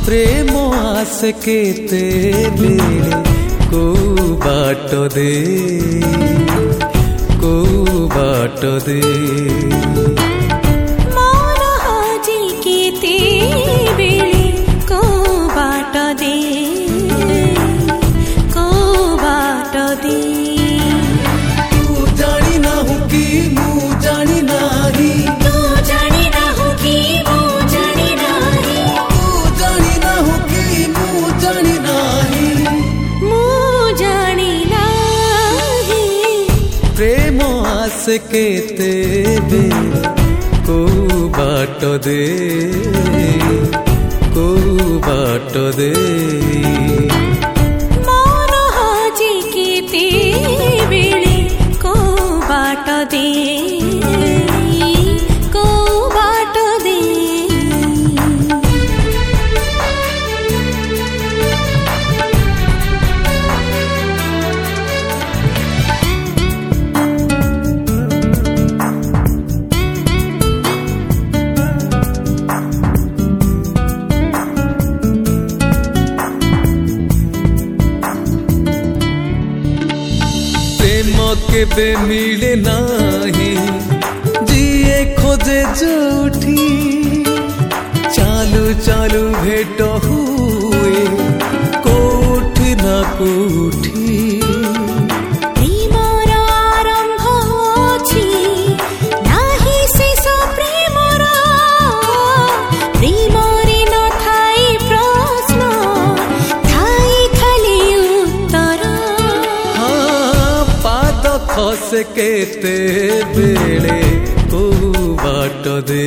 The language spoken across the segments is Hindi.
प्रेम आसे केते बेले को बाट दे को बाट दे मन हाजी केते बेले को बाट दे को बाट दे तू जानी ना हूँ कि मु जानी नाही तू जानी ना हूँ कि मु जानी नाही तू जानी ना हूँ कि मु जानी नाही मु जानी नाही प्रेम आसे केते बेले को बाट दे को बाट दे मन हाजी केते बेले को बाट दे को बाट दे केबे मिले नाही जिए खोजे जोठी चालू चालू भेट हुए कोठी ना कोठी प्रेमर आरंभ होछि नाही शेष प्रेमर प्रेमरे न थाई प्रश्न थाई खाली उत्तर खसे केते बेले को बाट दे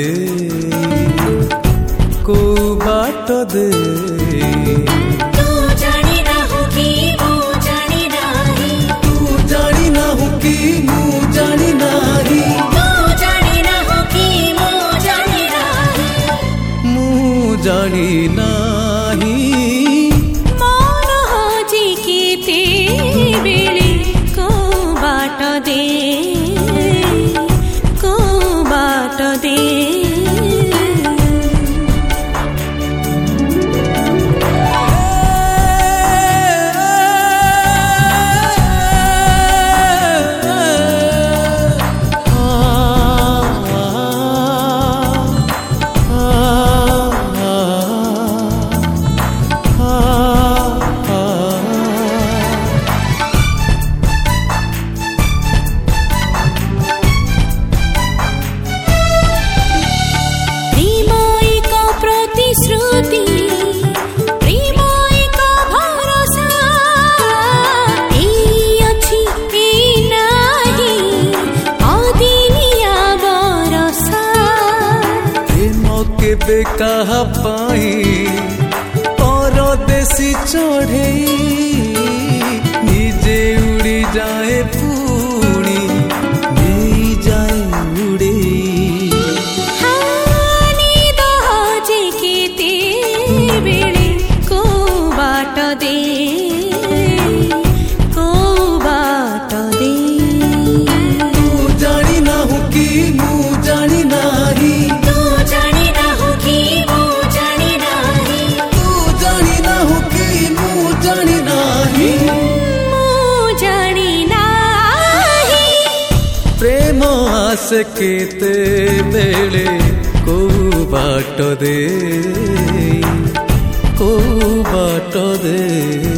को बाट दे तू जानी ना हूँ कि मु जानी नाही तू जानी ना हूँ कि मु जानी नाही तू जानी ना हूँ कि मु जानी नाही मु जानी नाही मन हाजी केते बेले को बाट दे को बाट दे केबे कहा पाई परदेसी चढ़े निजे उड़ी जाए पुणी नहीं जाए उड़े हानी दहाजे केते बेले को बाट दे को बाट दे तू जानी ना हूँ कि मु जानी नाही तू जानी ना हूँ कि मु जानी नाही तू जानी ना हूँ कि मु जानी नाही मु जानी नाही प्रेम आसे केते बेले को बाट दे को बाट दे।